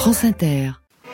France Inter.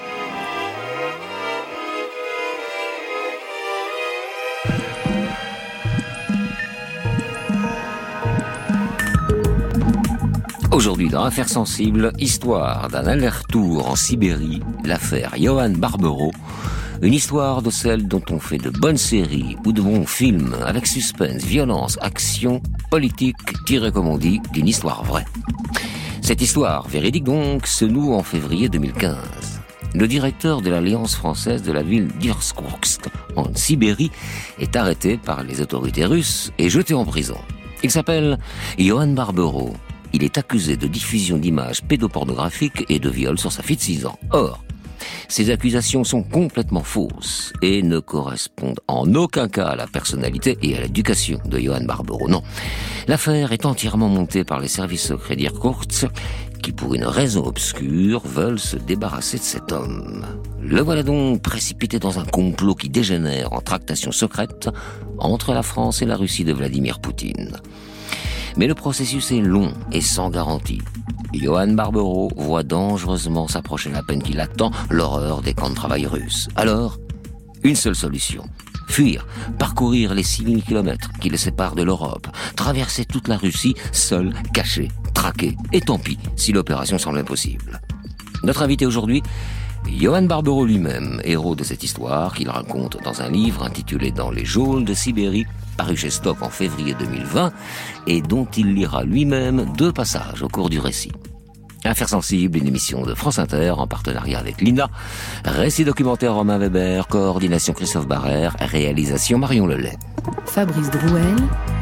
Aujourd'hui, dans Affaires sensibles, histoire d'un aller-retour en Sibérie, l'affaire Johan Barbero, une histoire de celle dont on fait de bonnes séries ou de bons films avec suspense, violence, action, politique, tirée comme on dit, d'une histoire vraie. Cette histoire, véridique donc, se noue en février 2015. Le directeur de l'Alliance française de la ville d'Irkoutsk, en Sibérie, est arrêté par les autorités russes et jeté en prison. Il s'appelle Johan Barbero. Il est accusé de diffusion d'images pédopornographiques et de viol sur sa fille de 6 ans. Or, ces accusations sont complètement fausses et ne correspondent en aucun cas à la personnalité et à l'éducation de Johan Barbero. Non, l'affaire est entièrement montée par les services secrets d'Irkoutsk qui, pour une raison obscure, veulent se débarrasser de cet homme. Le voilà donc précipité dans un complot qui dégénère en tractations secrètes entre la France et la Russie de Vladimir Poutine. Mais le processus est long et sans garantie. Johan Barbero voit dangereusement s'approcher la peine qui l'attend, l'horreur des camps de travail russes. Alors, une seule solution. Fuir, parcourir les 6000 kilomètres qui le séparent de l'Europe, traverser toute la Russie, seul, caché, traqué, et tant pis si l'opération semble impossible. Notre invité aujourd'hui, Johan Barbero lui-même, héros de cette histoire qu'il raconte dans un livre intitulé « Dans les geôles de Sibérie », paru chez Stock en février 2020, et dont il lira lui-même 2 passages au cours du récit. Affaires sensibles, une émission de France Inter en partenariat avec l'INA, récit documentaire Romain Weber, coordination Christophe Barrère, réalisation Marion Lelay. Fabrice Drouel,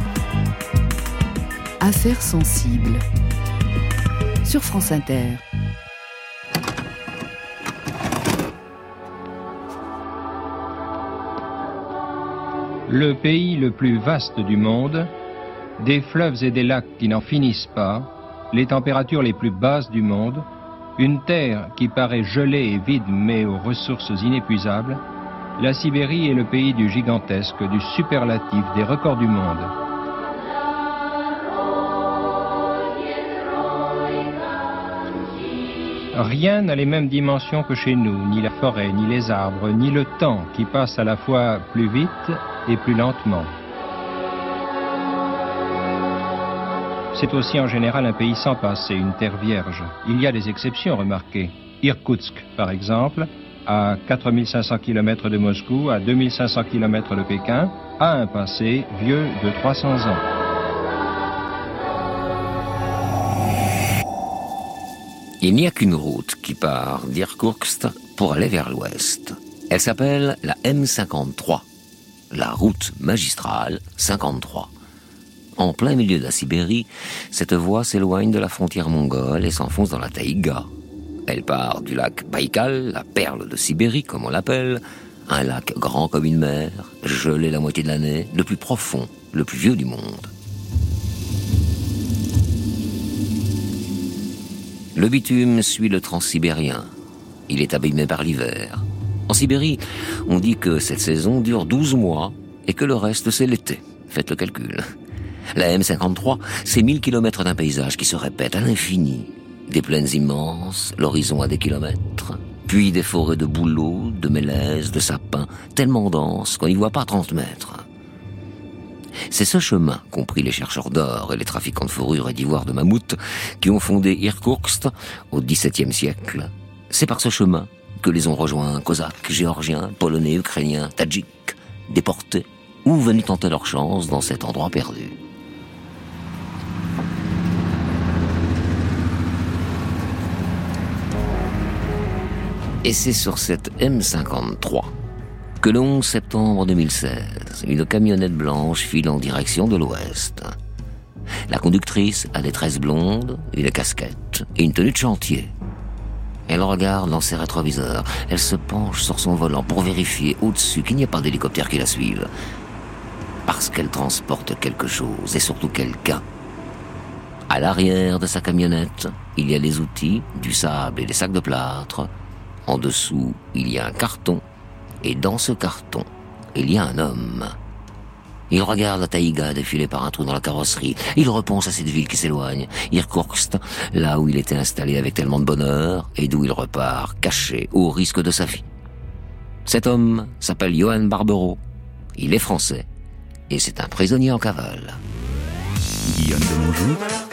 Affaires sensibles, sur France Inter. Le pays le plus vaste du monde, des fleuves et des lacs qui n'en finissent pas, les températures les plus basses du monde, une terre qui paraît gelée et vide mais aux ressources inépuisables, la Sibérie est le pays du gigantesque, du superlatif, des records du monde. Rien n'a les mêmes dimensions que chez nous, ni la forêt, ni les arbres, ni le temps qui passe à la fois plus vite et plus lentement. C'est aussi en général un pays sans passé, une terre vierge. Il y a des exceptions, remarquez. Irkoutsk, par exemple, à 4500 km de Moscou, à 2500 km de Pékin, a un passé vieux de 300 ans. Il n'y a qu'une route qui part d'Irkoutsk pour aller vers l'ouest. Elle s'appelle la M53, la route magistrale 53. En plein milieu de la Sibérie, cette voie s'éloigne de la frontière mongole et s'enfonce dans la taïga. Elle part du lac Baïkal, la perle de Sibérie comme on l'appelle, un lac grand comme une mer, gelé la moitié de l'année, le plus profond, le plus vieux du monde. Le bitume suit le transsibérien. Il est abîmé par l'hiver. En Sibérie, on dit que cette saison dure 12 mois et que le reste, c'est l'été. Faites le calcul. La M53, c'est 1000 kilomètres d'un paysage qui se répète à l'infini. Des plaines immenses, l'horizon à des kilomètres, puis des forêts de bouleaux, de mélèzes, de sapins, tellement denses qu'on n'y voit pas 30 mètres. C'est ce chemin qu'ont pris les chercheurs d'or et les trafiquants de fourrure et d'ivoire de mammouth qui ont fondé Irkoutsk au XVIIe siècle. C'est par ce chemin que les ont rejoints cosaques, géorgiens, polonais, ukrainiens, tadjiks, déportés ou venus tenter leur chance dans cet endroit perdu. Et c'est sur cette M53 que le 11 septembre 2016, une camionnette blanche file en direction de l'ouest. La conductrice a des tresses blondes, une casquette et une tenue de chantier. Elle regarde dans ses rétroviseurs, elle se penche sur son volant pour vérifier au-dessus qu'il n'y a pas d'hélicoptère qui la suive. Parce qu'elle transporte quelque chose et surtout quelqu'un. À l'arrière de sa camionnette, il y a des outils, du sable et des sacs de plâtre. En dessous, il y a un carton. Et dans ce carton, il y a un homme. Il regarde la taïga défiler par un trou dans la carrosserie. Il repense à cette ville qui s'éloigne. Irkoutsk, là où il était installé avec tellement de bonheur, et d'où il repart, caché, au risque de sa vie. Cet homme s'appelle Johan Barbero. Il est français. Et c'est un prisonnier en cavale. Guillaume Demongeau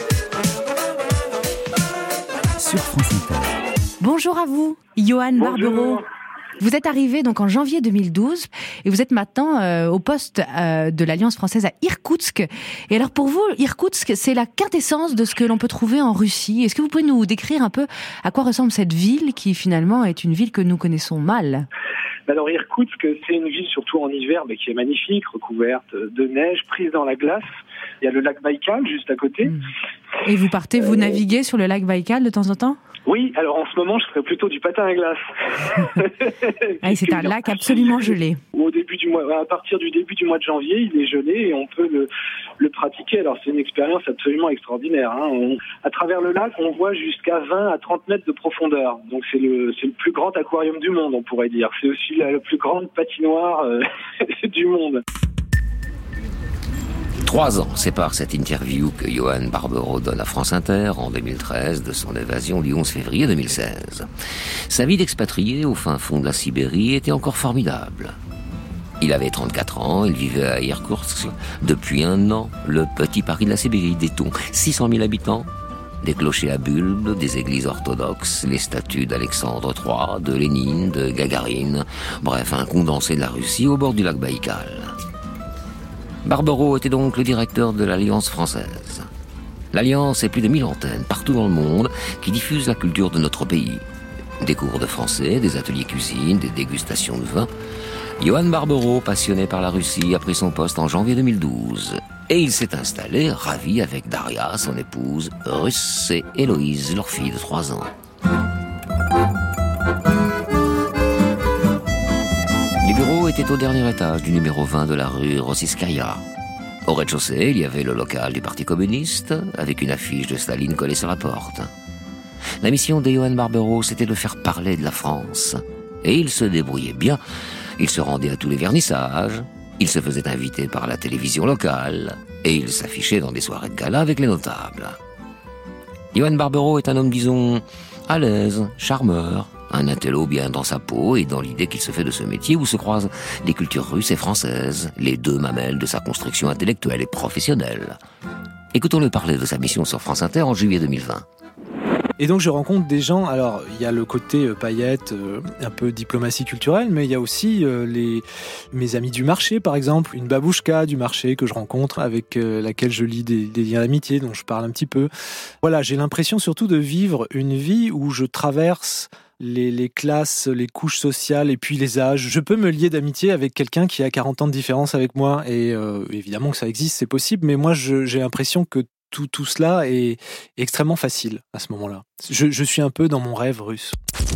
sur France Inter. Bonjour à vous, Johan Barbero. Vous êtes arrivé donc en janvier 2012 et vous êtes maintenant au poste de l'Alliance française à Irkoutsk. Et alors pour vous, Irkoutsk, c'est la quintessence de ce que l'on peut trouver en Russie. Est-ce que vous pouvez nous décrire un peu à quoi ressemble cette ville qui finalement est une ville que nous connaissons mal ? Alors Irkoutsk, c'est une ville surtout en hiver, mais qui est magnifique, recouverte de neige, prise dans la glace. Il y a le lac Baïkal juste à côté. Et vous partez, vous naviguez sur le lac Baïkal de temps en temps ? Oui, alors en ce moment, je ferais plutôt du patin à glace. C'est un lac absolument gelé. À partir du début du mois de janvier, il est gelé et on peut le pratiquer. Alors c'est une expérience absolument extraordinaire. À travers le lac, on voit jusqu'à 20 à 30 mètres de profondeur. Donc c'est le plus grand aquarium du monde, on pourrait dire. C'est aussi la plus grande patinoire du monde. 3 ans séparent cette interview que Johan Barbero donne à France Inter en 2013 de son évasion du 11 février 2016. Sa vie d'expatrié au fin fond de la Sibérie était encore formidable. Il avait 34 ans, il vivait à Irkoutsk depuis 1 an, le petit Paris de la Sibérie, dit-on, 600 000 habitants, des clochers à bulbes, des églises orthodoxes, les statues d'Alexandre III, de Lénine, de Gagarine, bref, un condensé de la Russie au bord du lac Baïkal. Barbero était donc le directeur de l'Alliance française. L'Alliance est plus de 1000 antennes partout dans le monde qui diffusent la culture de notre pays. Des cours de français, des ateliers cuisine, des dégustations de vin. Johan Barbero, passionné par la Russie, a pris son poste en janvier 2012. Et il s'est installé, ravi, avec Daria, son épouse, russe, et Héloïse, leur fille de 3 ans. Les bureaux étaient au dernier étage du numéro 20 de la rue Rossiskaya. Au rez-de-chaussée, il y avait le local du Parti communiste, avec une affiche de Staline collée sur la porte. La mission de Johan Barbero, c'était de faire parler de la France. Et il se débrouillait bien. Il se rendait à tous les vernissages, il se faisait inviter par la télévision locale, et il s'affichait dans des soirées de gala avec les notables. Johan Barbero est un homme, disons, à l'aise, charmeur, un intello bien dans sa peau et dans l'idée qu'il se fait de ce métier où se croisent les cultures russes et françaises, les 2 mamelles de sa construction intellectuelle et professionnelle. Écoutons-le parler de sa mission sur France Inter en juillet 2020. Et donc je rencontre des gens, alors il y a le côté paillettes, un peu diplomatie culturelle, mais il y a aussi mes amis du marché par exemple, une babouchka du marché que je rencontre, avec laquelle je lie des liens d'amitié dont je parle un petit peu. Voilà, j'ai l'impression surtout de vivre une vie où je traverse les classes, les couches sociales et puis les âges. Je peux me lier d'amitié avec quelqu'un qui a 40 ans de différence avec moi et évidemment que ça existe, c'est possible, mais moi j'ai l'impression que tout cela est extrêmement facile à ce moment-là. Je suis un peu dans mon rêve russe.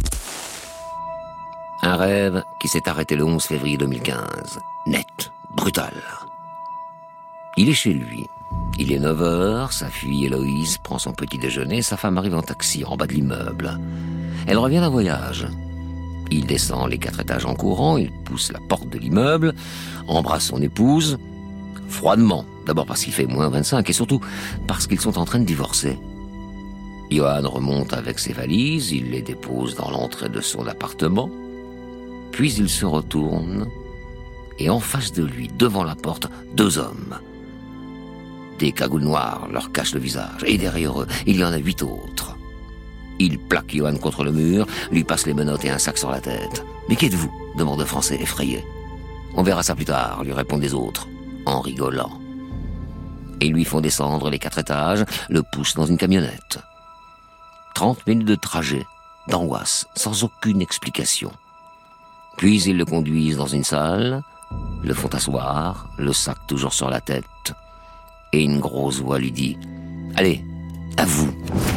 Un rêve qui s'est arrêté le 11 février 2015. Net, brutal. Il est chez lui. Il est 9h, sa fille Héloïse prend son petit déjeuner, sa femme arrive en taxi en bas de l'immeuble. Elle revient d'un voyage. Il descend les 4 étages en courant, il pousse la porte de l'immeuble, embrasse son épouse, froidement. D'abord parce qu'il fait moins 25 et surtout parce qu'ils sont en train de divorcer. Johan remonte avec ses valises, il les dépose dans l'entrée de son appartement, puis il se retourne et en face de lui, devant la porte, 2 hommes. Des cagoules noires leur cachent le visage et derrière eux, il y en a 8 autres. Il plaque Johan contre le mur, lui passe les menottes et un sac sur la tête. « Mais qui êtes-vous » demande le Français effrayé. « On verra ça plus tard » lui répondent les autres, en rigolant. Ils lui font descendre les 4 étages, le poussent dans une camionnette. 30 minutes de trajet, d'angoisse, sans aucune explication. Puis ils le conduisent dans une salle, le font asseoir, le sac toujours sur la tête, et une grosse voix lui dit « Allez, à vous !»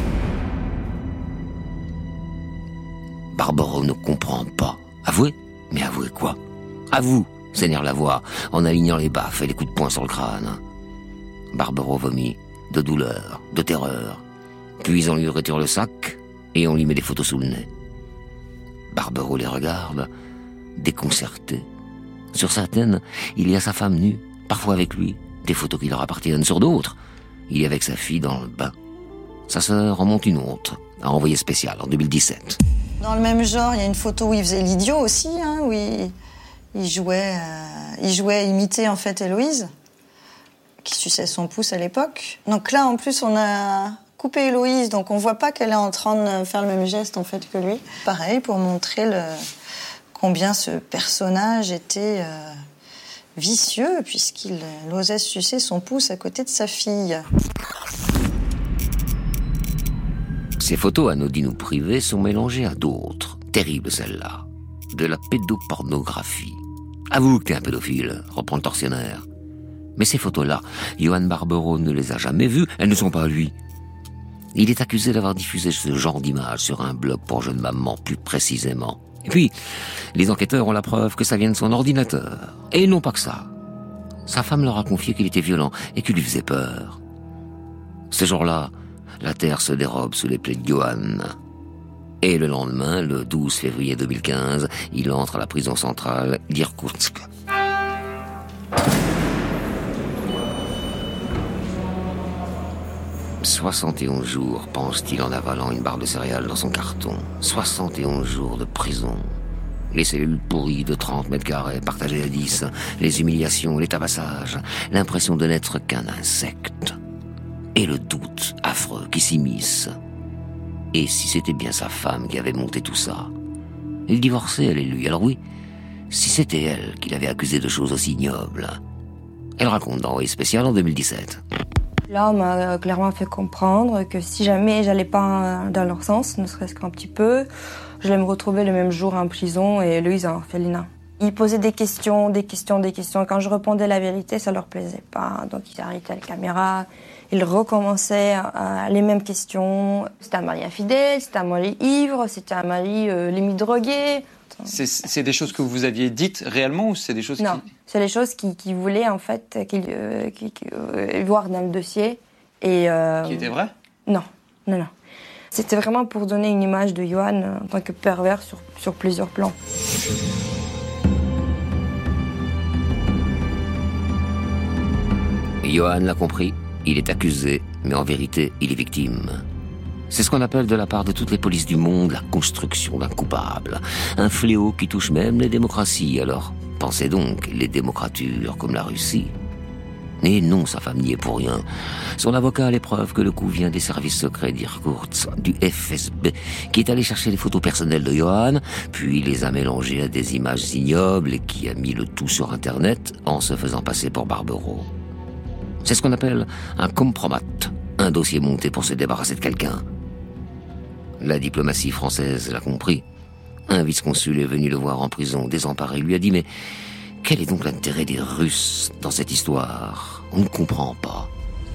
Barbero ne comprend pas. « Avouez ? Mais avouez quoi ? À vous !» s'énerve la voix, en alignant les baffes et les coups de poing sur le crâne. Barbero vomit, de douleur, de terreur. Puis on lui retire le sac et on lui met des photos sous le nez. Barbero les regarde, déconcerté. Sur sa tête, il y a sa femme nue, parfois avec lui, des photos qui leur appartiennent. Sur d'autres, il est avec sa fille dans le bain. Sa sœur en monte une autre, à envoyé spécial en 2017. Dans le même genre, il y a une photo où il faisait l'idiot aussi, où il jouait imiter en fait Héloïse, qui suçait son pouce à l'époque. Donc là, en plus, on a coupé Héloïse, donc on voit pas qu'elle est en train de faire le même geste en fait que lui. Pareil, pour montrer combien ce personnage était vicieux, puisqu'il osait sucer son pouce à côté de sa fille. Ces photos anodines ou privées sont mélangées à d'autres, terribles celles-là, de la pédopornographie. Avoue que t'es un pédophile, reprend le tortionnaire. Mais ces photos-là, Yohann Barbero ne les a jamais vues, elles ne sont pas à lui. Il est accusé d'avoir diffusé ce genre d'images sur un blog pour jeunes mamans, plus précisément. Et puis, les enquêteurs ont la preuve que ça vient de son ordinateur. Et non pas que ça. Sa femme leur a confié qu'il était violent et qu'il lui faisait peur. Ce jour-là, la terre se dérobe sous les plaies de Yohann. Et le lendemain, le 12 février 2015, il entre à la prison centrale d'Irkoutsk. « 71 jours, pense-t-il en avalant une barre de céréales dans son carton. 71 jours de prison. Les cellules pourries de 30 mètres carrés, partagées à 10, les humiliations, les tabassages, l'impression de n'être qu'un insecte. Et le doute affreux qui s'immisce. Et si c'était bien sa femme qui avait monté tout ça? Il divorçait, elle et lui. Alors oui, si c'était elle qui l'avait accusé de choses aussi ignobles. Elle raconte dans Envoyé spécial en 2017. Là, on m'a clairement fait comprendre que si jamais j'allais pas dans leur sens, ne serait-ce qu'un petit peu, j'allais me retrouver le même jour en prison et Héloïse en orphelinat. Ils posaient des questions. Quand je répondais la vérité, ça leur plaisait pas. Donc ils arrêtaient la caméra. Ils recommençaient les mêmes questions. C'était un mari infidèle, c'était un mari ivre, c'était un mari limite drogué. C'est des choses que vous aviez dites réellement ou c'est des choses Non, c'est les choses qu'ils voulaient en fait voir dans le dossier. Et, qui étaient vraies? Non. C'était vraiment pour donner une image de Yohann en tant que pervers sur plusieurs plans. Yohann l'a compris, il est accusé, mais en vérité, il est victime. C'est ce qu'on appelle de la part de toutes les polices du monde la construction d'un coupable. Un fléau qui touche même les démocraties. Alors, pensez donc, les démocratures comme la Russie. Et non, sa femme n'y est pour rien. Son avocat a les preuves que le coup vient des services secrets d'Irkoutsk, du FSB, qui est allé chercher les photos personnelles de Yohann, puis les a mélangées à des images ignobles et qui a mis le tout sur Internet en se faisant passer pour Barbero. C'est ce qu'on appelle un compromat, un dossier monté pour se débarrasser de quelqu'un. La diplomatie française l'a compris. Un vice-consul est venu le voir en prison, désemparé, lui a dit « Mais quel est donc l'intérêt des Russes dans cette histoire? On ne comprend pas. »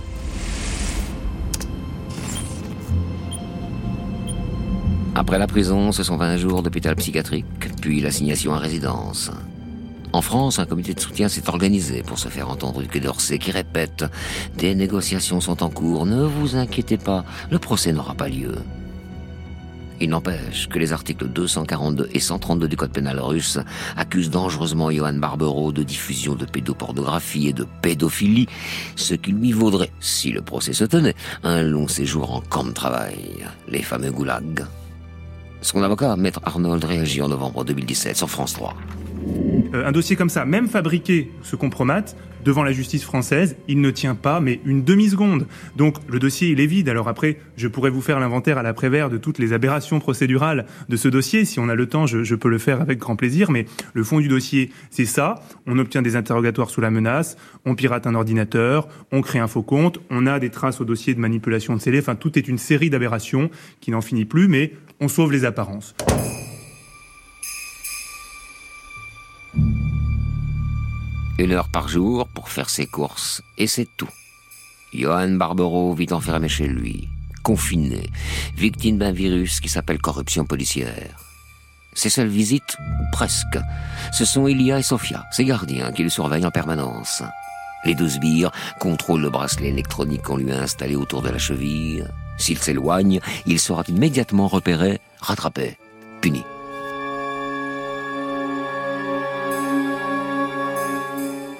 Après la prison, ce sont 20 jours d'hôpital psychiatrique, puis l'assignation à résidence. En France, un comité de soutien s'est organisé pour se faire entendre du Quai d'Orsay qui répète « Des négociations sont en cours, ne vous inquiétez pas, le procès n'aura pas lieu. » Il n'empêche que les articles 242 et 132 du code pénal russe accusent dangereusement Yohann Barbero de diffusion de pédopornographie et de pédophilie, ce qui lui vaudrait, si le procès se tenait, un long séjour en camp de travail, les fameux goulags. Son avocat, Maître Arnold, réagit en novembre 2017 sur France 3. Un dossier comme ça, même fabriqué, ce compromat, devant la justice française, il ne tient pas, mais une demi-seconde. Donc le dossier, il est vide. Alors après, je pourrais vous faire l'inventaire à l'après-vert de toutes les aberrations procédurales de ce dossier. Si on a le temps, je peux le faire avec grand plaisir. Mais le fond du dossier, c'est ça. On obtient des interrogatoires sous la menace, on pirate un ordinateur, on crée un faux compte, on a des traces au dossier de manipulation de scellés. Enfin, tout est une série d'aberrations qui n'en finit plus, mais on sauve les apparences. 1 heure par jour pour faire ses courses, et c'est tout. Yohann Barbero vit enfermé chez lui, confiné, victime d'un virus qui s'appelle corruption policière. Ses seules visites, presque, ce sont Elia et Sofia, ses gardiens, qui le surveillent en permanence. Les 2 sbires contrôlent le bracelet électronique qu'on lui a installé autour de la cheville. S'il s'éloigne, il sera immédiatement repéré, rattrapé, puni.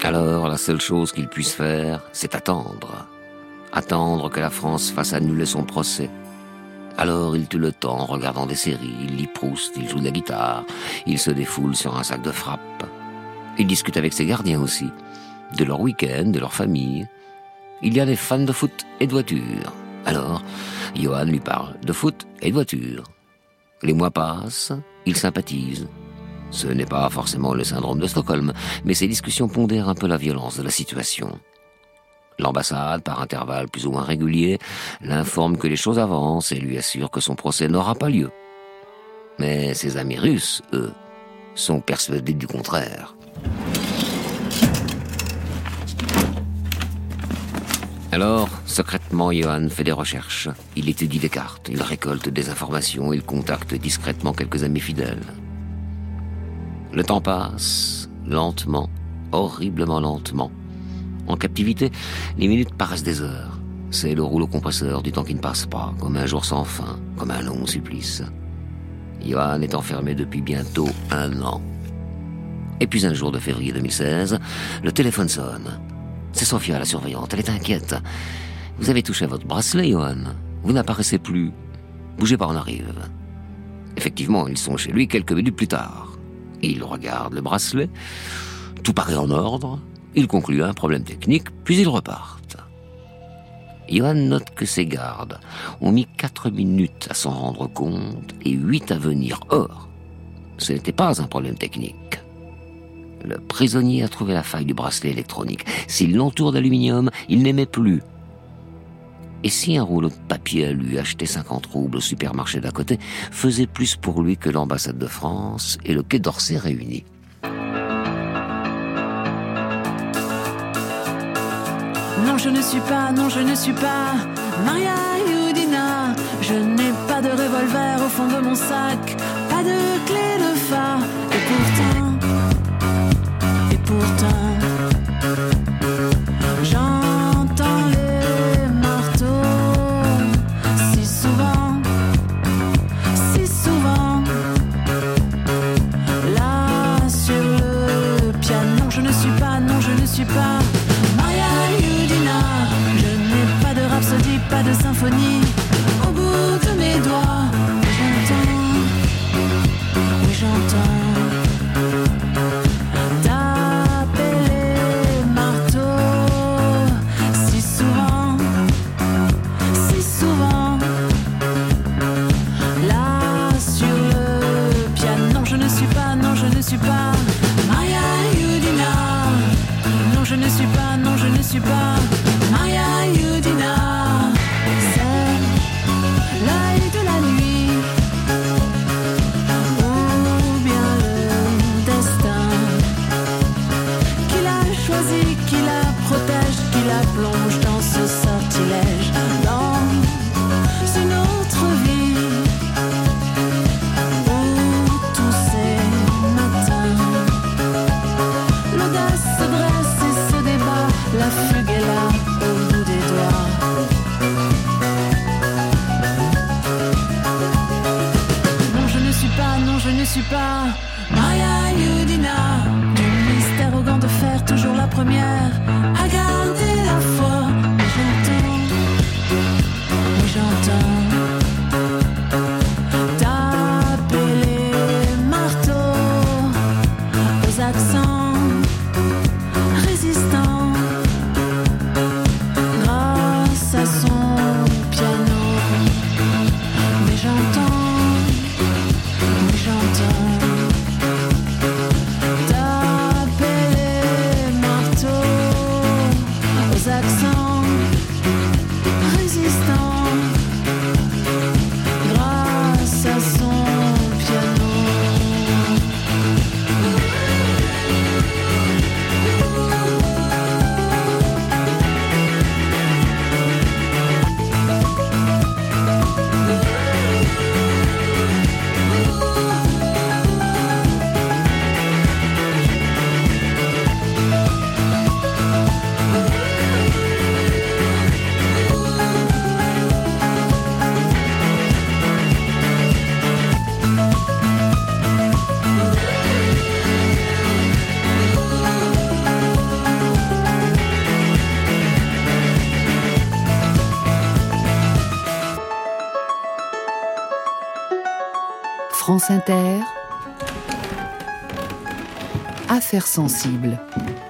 Alors, la seule chose qu'il puisse faire, c'est attendre. Attendre que la France fasse annuler son procès. Alors, il tue le temps en regardant des séries, il lit Proust, il joue de la guitare, il se défoule sur un sac de frappe. Il discute avec ses gardiens aussi, de leur week-end, de leur famille. Il y a des fans de foot et de voitures. Alors, Johan lui parle de foot et de voitures. Les mois passent, il sympathise. Ce n'est pas forcément le syndrome de Stockholm, mais ces discussions pondèrent un peu la violence de la situation. L'ambassade, par intervalles plus ou moins réguliers, l'informe que les choses avancent et lui assure que son procès n'aura pas lieu. Mais ses amis russes, eux, sont persuadés du contraire. Alors, secrètement, Johan fait des recherches. Il étudie des cartes, il récolte des informations, il contacte discrètement quelques amis fidèles. Le temps passe, lentement, horriblement lentement. En captivité, les minutes paraissent des heures. C'est le rouleau compresseur du temps qui ne passe pas, comme un jour sans fin, comme un long supplice. Johan est enfermé depuis bientôt 1 an. Et puis un jour de février 2016, le téléphone sonne. C'est Sophia, la surveillante, elle est inquiète. « Vous avez touché à votre bracelet, Johan. Vous n'apparaissez plus. Bougez pas, on arrive. » Effectivement, ils sont chez lui quelques minutes plus tard. Il regarde le bracelet, tout paraît en ordre, il conclut un problème technique, puis ils repartent. Johan note que ses gardes ont mis 4 minutes à s'en rendre compte et 8 à venir. Or, ce n'était pas un problème technique. Le prisonnier a trouvé la faille du bracelet électronique. S'il l'entoure d'aluminium, il n'émet plus. Et si un rouleau de papier à lui, acheté 50 roubles au supermarché d'à côté, faisait plus pour lui que l'ambassade de France et le Quai d'Orsay réunis? Non, je ne suis pas Maria Youdina. Je n'ai pas de revolver au fond de mon sac, pas de clé de phare. Et pourtant, j'entends les marteaux si souvent, là sur le piano. Non, je ne suis pas Maria Youdina. Je n'ai pas de rhapsodie, pas de symphonie au bout de mes doigts. J'entends taper les marteaux si souvent, là sur le piano. Non, je ne suis pas Maria Youdina. Non, je ne suis pas Maria Youdina. C'est l'œil de la nuit, ou bien le destin qui l'a choisi, qui la protège, qui la plonge dans ce sortilège, dans une autre vie où tous ces matins l'audace se dresse et se débat, la fugue est là au bout des doigts. Non, je ne suis pas Maria Youdina. Du mystère au gant de fer, toujours la première à garder la foi. Mais j'entends taper les marteaux aux accents résistants grâce à son piano. Mais j'entends taper les marteaux aux accents France Inter, Affaires sensibles.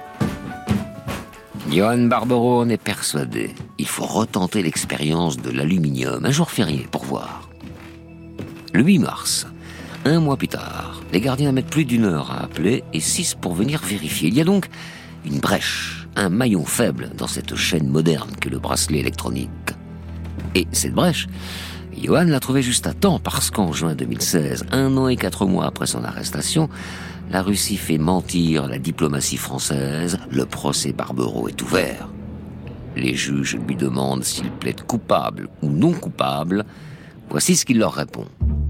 Johan Barbero en est persuadé. Il faut retenter l'expérience de l'aluminium, un jour férié, pour voir. Le 8 mars, un mois plus tard, les gardiens mettent plus d'1 heure à appeler et 6 pour venir vérifier. Il y a donc une brèche, un maillon faible dans cette chaîne moderne qu'est le bracelet électronique. Et cette brèche, Johan l'a trouvée juste à temps parce qu'en juin 2016, 1 an et 4 mois après son arrestation, la Russie fait mentir la diplomatie française, le procès Barbero est ouvert. Les juges lui demandent s'il plaide coupable ou non coupable. Voici ce qu'il leur répond.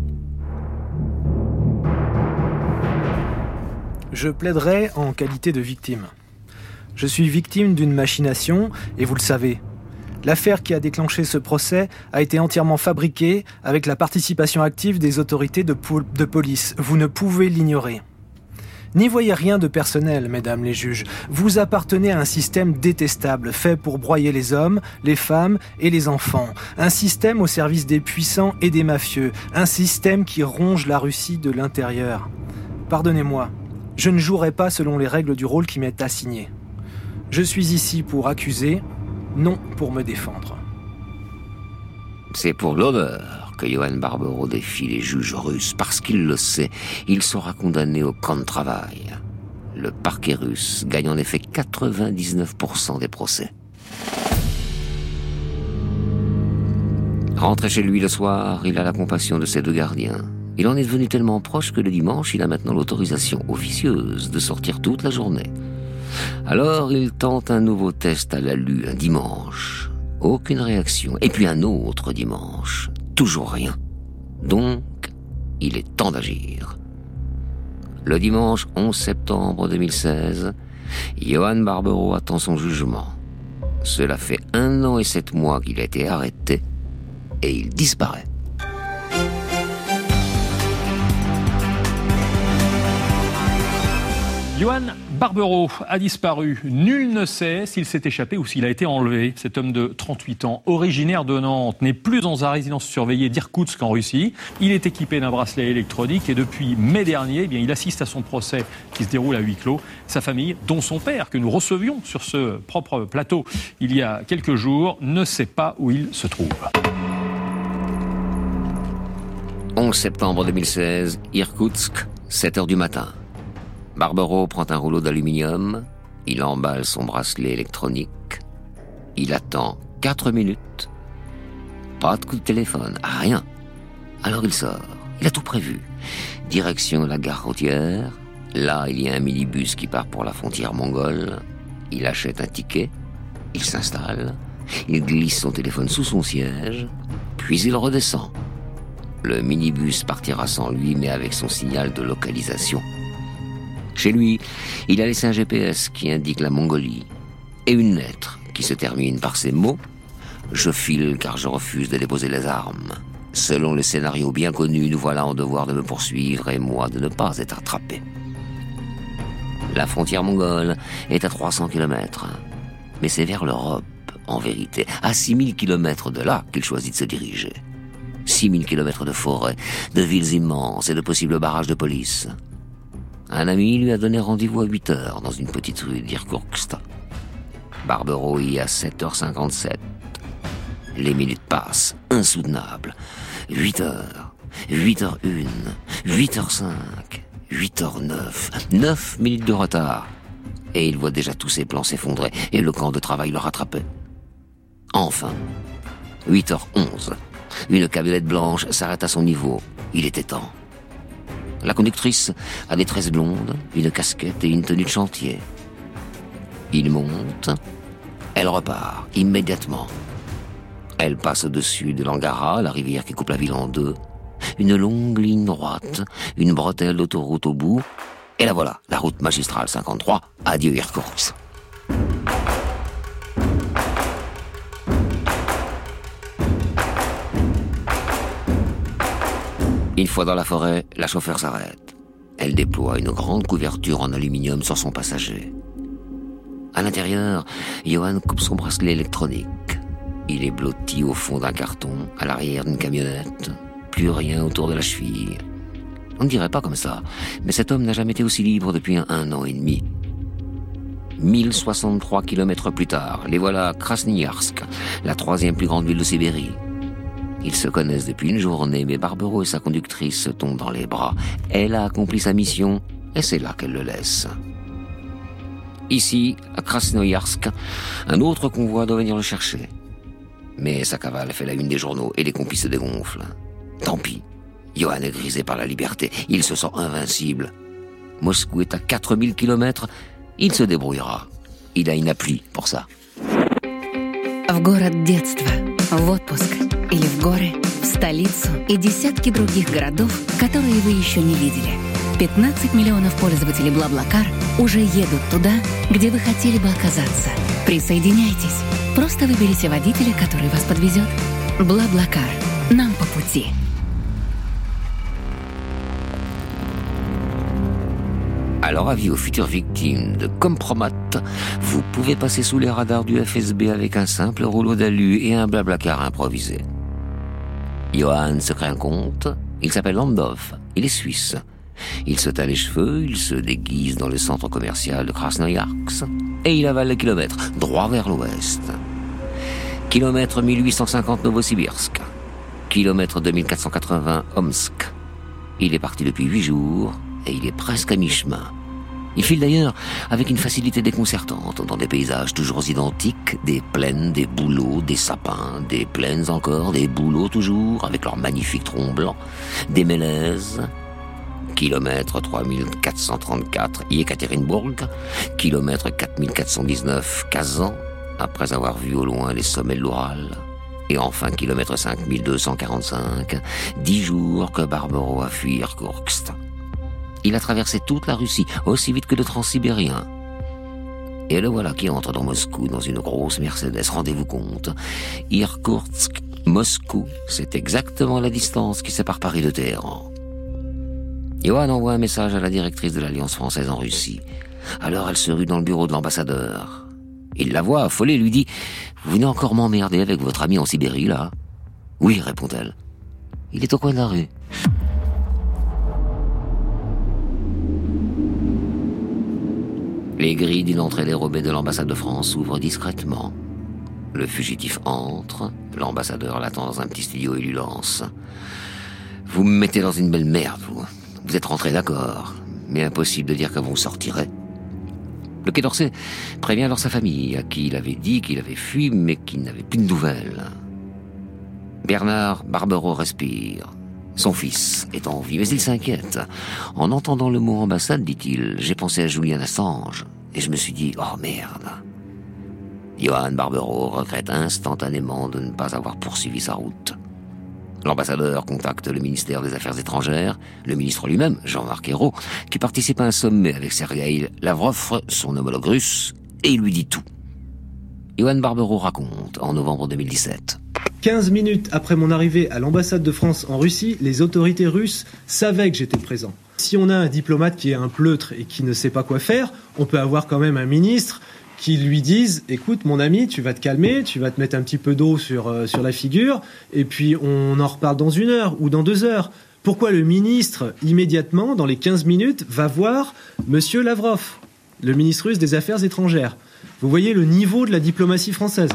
Je plaiderai en qualité de victime. Je suis victime d'une machination, et vous le savez. L'affaire qui a déclenché ce procès a été entièrement fabriquée avec la participation active des autorités de police. Vous ne pouvez l'ignorer. N'y voyez rien de personnel, mesdames les juges. Vous appartenez à un système détestable, fait pour broyer les hommes, les femmes et les enfants. Un système au service des puissants et des mafieux. Un système qui ronge la Russie de l'intérieur. Pardonnez-moi, je ne jouerai pas selon les règles du rôle qui m'est assigné. Je suis ici pour accuser, non pour me défendre. C'est pour l'honneur que Johan Barbero défie les juges russes, parce qu'il le sait, il sera condamné au camp de travail. Le parquet russe gagne en effet 99% des procès. Rentré chez lui le soir, il a la compassion de ses 2 gardiens. Il en est devenu tellement proche que le dimanche, il a maintenant l'autorisation officieuse de sortir toute la journée. Alors, il tente un nouveau test à l'alu un dimanche. Aucune réaction. Et puis un autre dimanche. Toujours rien. Donc, il est temps d'agir. Le dimanche 11 septembre 2016, Johan Barbero attend son jugement. Cela fait 1 an et 7 mois qu'il a été arrêté et il disparaît. Johan Barbero a disparu. Nul ne sait s'il s'est échappé ou s'il a été enlevé. Cet homme de 38 ans, originaire de Nantes, n'est plus dans sa résidence surveillée d'Irkoutsk en Russie. Il est équipé d'un bracelet électronique et depuis mai dernier, il assiste à son procès qui se déroule à huis clos. Sa famille, dont son père, que nous recevions sur ce propre plateau il y a quelques jours, ne sait pas où il se trouve. 11 septembre 2016, Irkoutsk, 7 heures du matin. Barbero prend un rouleau d'aluminium, il emballe son bracelet électronique, il attend 4 minutes, pas de coup de téléphone, rien. Alors il sort, il a tout prévu. Direction la gare routière, là il y a un minibus qui part pour la frontière mongole, il achète un ticket, il s'installe, il glisse son téléphone sous son siège, puis il redescend. Le minibus partira sans lui mais avec son signal de localisation. Chez lui, il a laissé un GPS qui indique la Mongolie et une lettre qui se termine par ces mots « Je file car je refuse de déposer les armes. Selon le scénario bien connu, nous voilà en devoir de me poursuivre et moi de ne pas être attrapé. » La frontière mongole est à 300 km, mais c'est vers l'Europe, en vérité, à 6000 km de là qu'il choisit de se diriger. 6000 km de forêt, de villes immenses et de possibles barrages de police. Un ami lui a donné rendez-vous à 8 heures dans une petite rue d'Irkoutsk. Barbero y est à 7h57. Les minutes passent, insoutenables. 8 heures, 8h01, 8h05, 8h09, 9 minutes de retard. Et il voit déjà tous ses plans s'effondrer et le camp de travail le rattraper. Enfin, 8h11, une camionnette blanche s'arrête à son niveau. Il était temps. La conductrice a des tresses blondes, une casquette et une tenue de chantier. Il monte, elle repart immédiatement. Elle passe au-dessus de l'Angara, la rivière qui coupe la ville en 2. Une longue ligne droite, une bretelle d'autoroute au bout. Et la voilà, la route magistrale 53. Adieu Irkoutsk. Une fois dans la forêt, la chauffeur s'arrête. Elle déploie une grande couverture en aluminium sur son passager. À l'intérieur, Johan coupe son bracelet électronique. Il est blotti au fond d'un carton, à l'arrière d'une camionnette. Plus rien autour de la cheville. On ne dirait pas comme ça, mais cet homme n'a jamais été aussi libre depuis 1 an et demi. 1063 kilomètres plus tard, les voilà à Krasnoïarsk, la 3e plus grande ville de Sibérie. Ils se connaissent depuis une journée, mais Barbero et sa conductrice se tombent dans les bras. Elle a accompli sa mission, et c'est là qu'elle le laisse. Ici, à Krasnoïarsk, un autre convoi doit venir le chercher. Mais sa cavale fait la une des journaux et les compis se dégonflent. Tant pis, Johan est grisé par la liberté, il se sent invincible. Moscou est à 4000 kilomètres, il se débrouillera. Il a une appli pour ça. В город детства, в отпуск или в горы, в столицу и десятки других городов, которые вы еще не видели. 15 миллионов пользователей BlaBlaCar уже едут туда, где вы хотели бы оказаться. Присоединяйтесь. Просто выберите водителя, который вас подвезет. BlaBlaCar. Нам по пути. Alors avis aux futures victimes de compromat, vous pouvez passer sous les radars du FSB avec un simple rouleau d'alu et un BlaBlaCar improvisé. Johan se crée un compte, il s'appelle Landov, il est suisse. Il se taille les cheveux, il se déguise dans le centre commercial de Krasnoïarsk et il avale le kilomètre, droit vers l'ouest. Kilomètre 1850 Novosibirsk, kilomètre 2480 Omsk. Il est parti depuis 8 jours et il est presque à mi-chemin. Il file d'ailleurs avec une facilité déconcertante dans des paysages toujours identiques, des plaines, des bouleaux, des sapins, des plaines encore, des bouleaux toujours, avec leurs magnifiques troncs blancs, des mélèzes. Kilomètre 3434 Yekaterinbourg, kilomètre 4419 Kazan, après avoir vu au loin les sommets de l'Oural. Et enfin, kilomètre 5245, 10 jours que Barbero a fui Irkoutsk. Il a traversé toute la Russie, aussi vite que le transsibérien. Et le voilà qui entre dans Moscou dans une grosse Mercedes, rendez-vous compte. Irkoutsk, Moscou, c'est exactement la distance qui sépare Paris de Téhéran. Johan envoie un message à la directrice de l'Alliance française en Russie. Alors elle se rue dans le bureau de l'ambassadeur. Il la voit affolée et lui dit « Vous venez encore m'emmerder avec votre ami en Sibérie, là ?»« Oui, répond-elle. Il est au coin de la rue. » Les grilles d'une entrée dérobée de l'ambassade de France s'ouvrent discrètement. Le fugitif entre, l'ambassadeur l'attend dans un petit studio et lui lance « Vous me mettez dans une belle merde, vous. Vous êtes rentré d'accord, mais impossible de dire quand vous sortirez. » Le Quai d'Orsay prévient alors sa famille, à qui il avait dit qu'il avait fui, mais qu'il n'avait plus de nouvelles. Bernard Barbero respire. Son fils est en vie, mais il s'inquiète. En entendant le mot ambassade, dit-il, j'ai pensé à Julian Assange, et je me suis dit, oh merde. Johan Barbero regrette instantanément de ne pas avoir poursuivi sa route. L'ambassadeur contacte le ministère des Affaires étrangères, le ministre lui-même, Jean-Marc Ayrault, qui participe à un sommet avec Sergueï Lavrov, son homologue russe, et il lui dit tout. Johan Barbero raconte, en novembre 2017. 15 minutes après mon arrivée à l'ambassade de France en Russie, les autorités russes savaient que j'étais présent. Si on a un diplomate qui est un pleutre et qui ne sait pas quoi faire, on peut avoir quand même un ministre qui lui dise « Écoute, mon ami, tu vas te calmer, tu vas te mettre un petit peu d'eau sur la figure, et puis on en reparle dans 1 heure ou dans 2 heures. » Pourquoi le ministre, immédiatement, dans les 15 minutes, va voir Monsieur Lavrov, le ministre russe des Affaires étrangères? Vous voyez le niveau de la diplomatie française.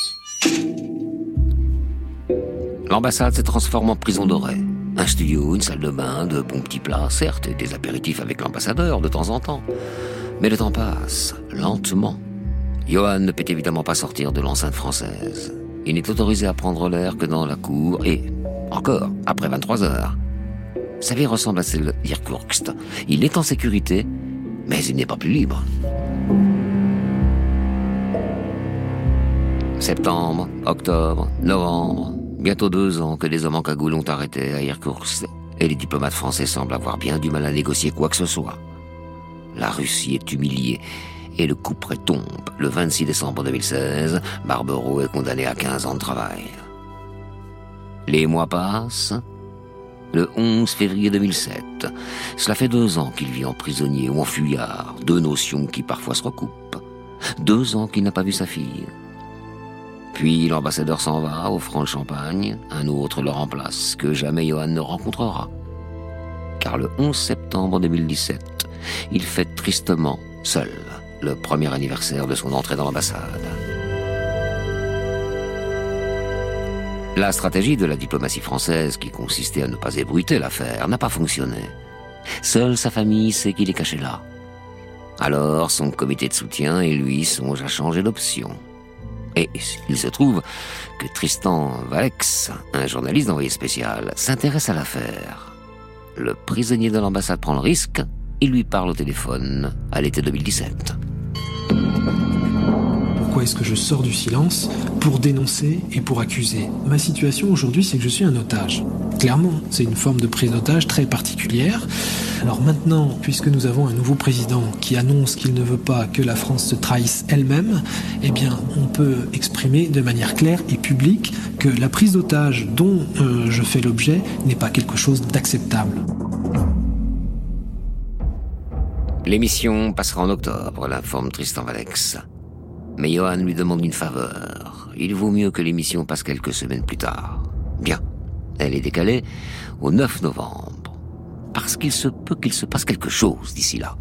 L'ambassade se transforme en prison dorée. Un studio, une salle de bain, de bons petits plats, certes, et des apéritifs avec l'ambassadeur de temps en temps. Mais le temps passe, lentement. Johan ne peut évidemment pas sortir de l'enceinte française. Il n'est autorisé à prendre l'air que dans la cour et, encore, après 23 heures. Sa vie ressemble à celle d'Irkoutsk. Il est en sécurité, mais il n'est pas plus libre. Septembre, octobre, novembre, bientôt 2 ans que des hommes en cagoule ont arrêté à Irkoutsk et les diplomates français semblent avoir bien du mal à négocier quoi que ce soit. La Russie est humiliée et le couperet tombe. Le 26 décembre 2016, Barbero est condamné à 15 ans de travail. Les mois passent. Le 11 février 2007, cela fait 2 ans qu'il vit en prisonnier ou en fuyard, 2 notions qui parfois se recoupent. 2 ans qu'il n'a pas vu sa fille. Puis l'ambassadeur s'en va, offrant le champagne. Un autre le remplace, que jamais Johan ne rencontrera. car le 11 septembre 2017, il fête tristement, seul, le premier anniversaire de son entrée dans l'ambassade. La stratégie de la diplomatie française, qui consistait à ne pas ébruiter l'affaire, n'a pas fonctionné. Seule sa famille sait qu'il est caché là. Alors, son comité de soutien et lui songent à changer d'option. Et il se trouve que Tristan Valex, un journaliste d'envoyé spécial, s'intéresse à l'affaire. Le prisonnier de l'ambassade prend le risque, il lui parle au téléphone à l'été 2017. Pourquoi est-ce que je sors du silence pour dénoncer et pour accuser ? Ma situation aujourd'hui, c'est que je suis un otage. Clairement, c'est une forme de prise d'otage très particulière. Alors maintenant, puisque nous avons un nouveau président qui annonce qu'il ne veut pas que la France se trahisse elle-même, eh bien, on peut exprimer de manière claire et publique que la prise d'otage dont je fais l'objet n'est pas quelque chose d'acceptable. L'émission passera en octobre, l'informe Tristan Valex. Mais Johan lui demande une faveur. Il vaut mieux que l'émission passe quelques semaines plus tard. Bien, elle est décalée au 9 novembre. Parce qu'il se peut qu'il se passe quelque chose d'ici là.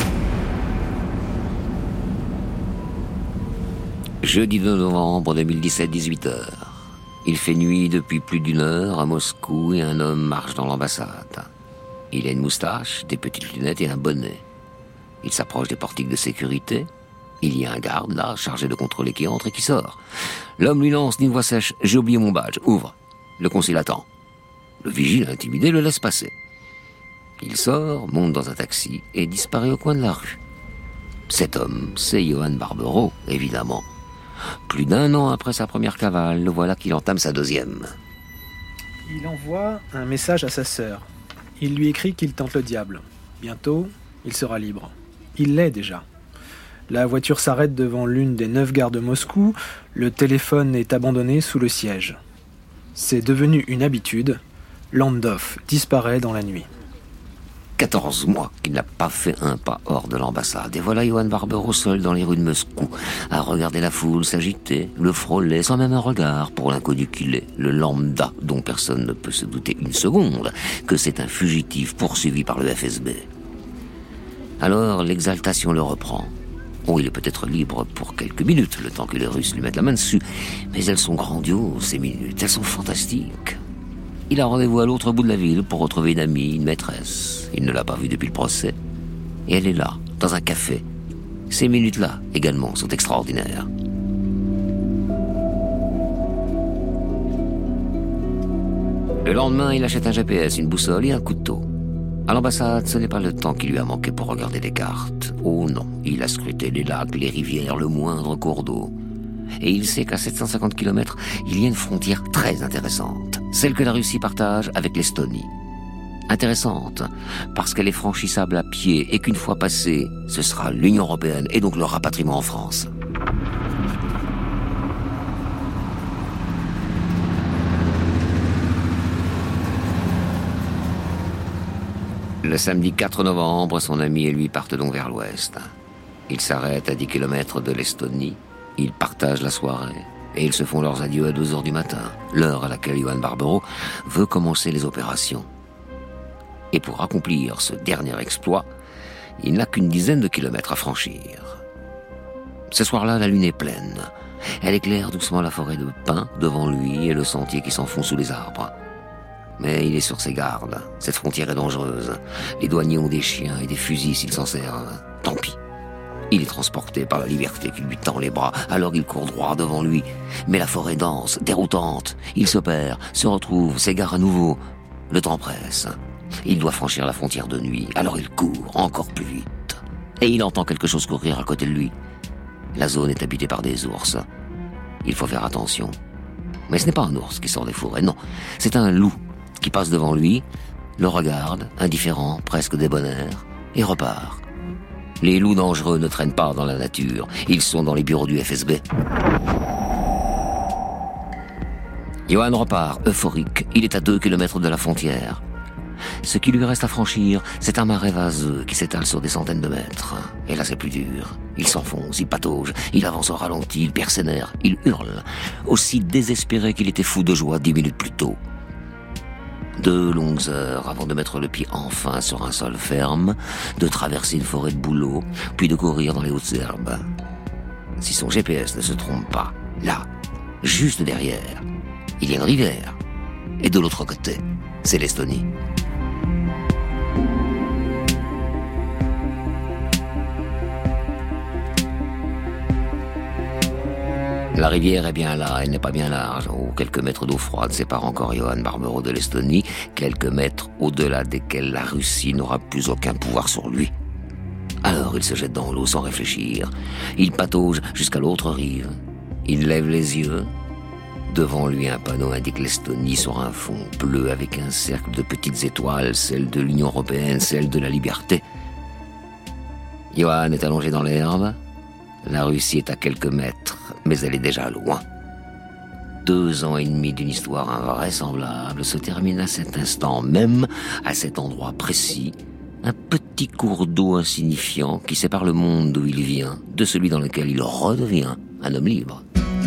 Jeudi 2 novembre 2017, 18h. Il fait nuit depuis plus d'une heure à Moscou et un homme marche dans l'ambassade. Il a une moustache, des petites lunettes et un bonnet. Il s'approche des portiques de sécurité. Il y a un garde, là, chargé de contrôler qui entre et qui sort. L'homme lui lance d'une voix sèche « J'ai oublié mon badge, ouvre ». Le consul attend. Le vigile, intimidé, le laisse passer. Il sort, monte dans un taxi et disparaît au coin de la rue. Cet homme, c'est Johan Barbero, évidemment. Plus d'1 an après sa première cavale, le voilà qu'il entame sa deuxième. Il envoie un message à sa sœur. Il lui écrit qu'il tente le diable. Bientôt, il sera libre. Il l'est déjà. La voiture s'arrête devant l'une des 9 gares de Moscou. Le téléphone est abandonné sous le siège. C'est devenu une habitude. Landov disparaît dans la nuit. 14 mois qu'il n'a pas fait un pas hors de l'ambassade. Et voilà Johan Barbero seul dans les rues de Moscou, à regarder la foule s'agiter, le frôler, sans même un regard pour l'inconnu qu'il est, le lambda dont personne ne peut se douter une seconde que c'est un fugitif poursuivi par le FSB. Alors l'exaltation le reprend. Oh, il est peut-être libre pour quelques minutes, le temps que les Russes lui mettent la main dessus. Mais elles sont grandioses, ces minutes. Elles sont fantastiques. Il a rendez-vous à l'autre bout de la ville pour retrouver une amie, une maîtresse. Il ne l'a pas vue depuis le procès. Et elle est là, dans un café. Ces minutes-là, également, sont extraordinaires. Le lendemain, il achète un GPS, une boussole et un couteau. À l'ambassade, ce n'est pas le temps qui lui a manqué pour regarder des cartes. Oh non, il a scruté les lacs, les rivières, le moindre cours d'eau. Et il sait qu'à 750 km, il y a une frontière très intéressante, celle que la Russie partage avec l'Estonie. Intéressante, parce qu'elle est franchissable à pied et qu'une fois passée, ce sera l'Union européenne et donc le rapatriement en France. Le samedi 4 novembre, son ami et lui partent donc vers l'ouest. Ils s'arrêtent à 10 km de l'Estonie. Ils partagent la soirée et ils se font leurs adieux à 2h du matin, l'heure à laquelle Johan Barbero veut commencer les opérations. Et pour accomplir ce dernier exploit, il n'a qu'une dizaine de kilomètres à franchir. Ce soir-là, la lune est pleine. Elle éclaire doucement la forêt de pins devant lui et le sentier qui s'enfonce sous les arbres. Mais il est sur ses gardes. Cette frontière est dangereuse. Les douaniers ont des chiens et des fusils s'ils s'en servent. Tant pis. Il est transporté par la liberté qui lui tend les bras, alors il court droit devant lui. Mais la forêt dense, déroutante. Il se perd, se retrouve, s'égare à nouveau. Le temps presse. Il doit franchir la frontière de nuit, alors il court encore plus vite. Et il entend quelque chose courir à côté de lui. La zone est habitée par des ours. Il faut faire attention. Mais ce n'est pas un ours qui sort des forêts, non. C'est un loup qui passe devant lui, le regarde, indifférent, presque débonnaire, et repart. Les loups dangereux ne traînent pas dans la nature, ils sont dans les bureaux du FSB. Johan repart, euphorique, il est à 2 km de la frontière. Ce qui lui reste à franchir, c'est un marais vaseux qui s'étale sur des centaines de mètres. Et là, c'est plus dur. Il s'enfonce, il patauge, il avance au ralenti, il perd ses nerfs, il hurle, aussi désespéré qu'il était fou de joie 10 minutes plus tôt. 2 longues heures avant de mettre le pied enfin sur un sol ferme, de traverser une forêt de bouleaux, puis de courir dans les hautes herbes. Si son GPS ne se trompe pas, là, juste derrière, il y a une rivière. Et de l'autre côté, c'est l'Estonie. La rivière est bien là, elle n'est pas bien large. Quelques mètres d'eau froide séparent encore Johan Barbero de l'Estonie, quelques mètres au-delà desquels la Russie n'aura plus aucun pouvoir sur lui. Alors il se jette dans l'eau sans réfléchir. Il patauge jusqu'à l'autre rive. Il lève les yeux. Devant lui, un panneau indique l'Estonie sur un fond bleu avec un cercle de petites étoiles, celle de l'Union européenne, celle de la liberté. Johan est allongé dans l'herbe. La Russie est à quelques mètres, mais elle est déjà loin. 2 ans et demi d'une histoire invraisemblable se termine à cet instant même, à cet endroit précis. Un petit cours d'eau insignifiant qui sépare le monde d'où il vient de celui dans lequel il redevient un homme libre.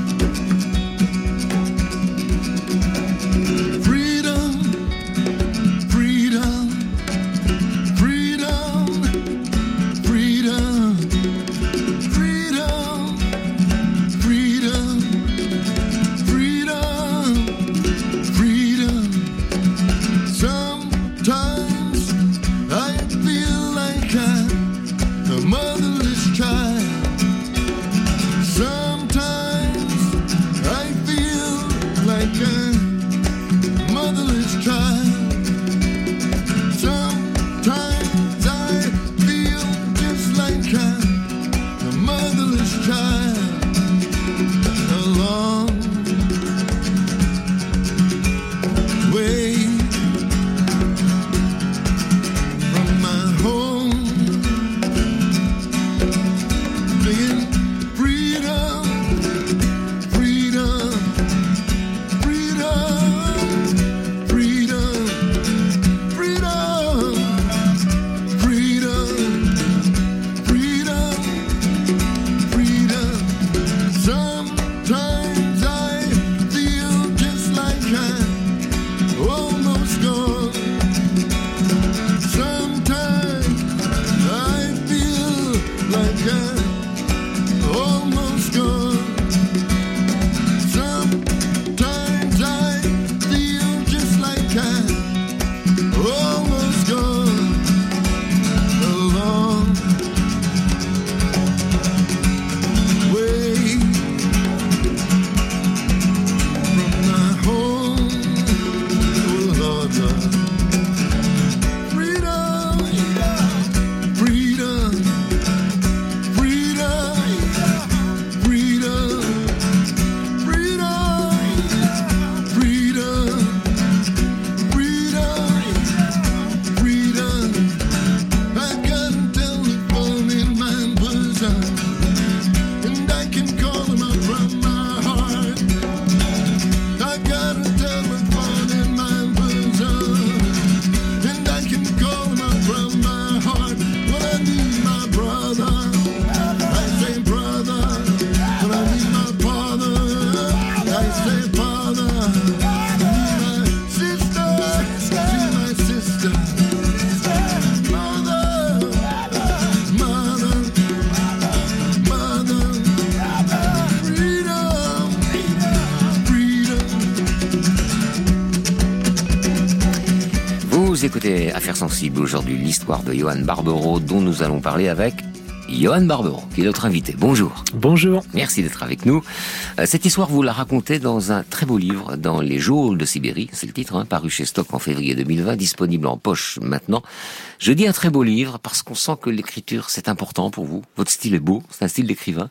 Vous écoutez Affaires sensibles, aujourd'hui l'histoire de Johan Barbero dont nous allons parler avec Johan Barbero, qui est notre invité. Bonjour. Bonjour. Merci d'être avec nous. Cette histoire, vous la racontez dans un très beau livre, dans Les Geôles de Sibérie, c'est le titre, paru chez Stock en février 2020, disponible en poche maintenant. Je dis un très beau livre parce qu'on sent que l'écriture, c'est important pour vous. Votre style est beau, c'est un style d'écrivain.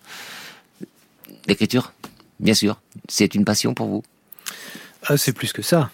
L'écriture, bien sûr, c'est une passion pour vous. Ah, c'est plus que ça.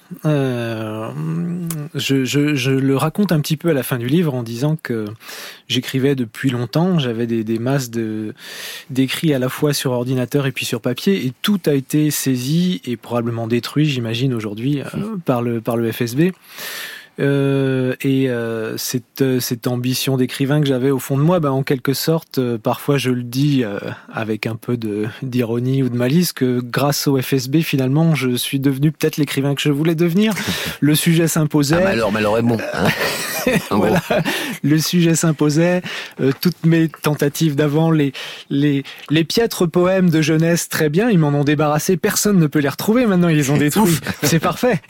Je le raconte un petit peu à la fin du livre en disant que j'écrivais depuis longtemps. J'avais des masses d'écrits à la fois sur ordinateur et puis sur papier, et tout a été saisi et probablement détruit, j'imagine aujourd'hui, par le FSB. Cette ambition d'écrivain que j'avais au fond de moi, en quelque sorte, parfois je le dis avec un peu d'ironie ou de malice, que grâce au FSB, finalement, je suis devenu peut-être l'écrivain que je voulais devenir. Le sujet s'imposait. Malheur est bon. Hein. Voilà, le sujet s'imposait. Toutes mes tentatives d'avant, les piètres poèmes de jeunesse, très bien, ils m'en ont débarrassé. Personne ne peut les retrouver maintenant, ils les ont détruits. C'est parfait.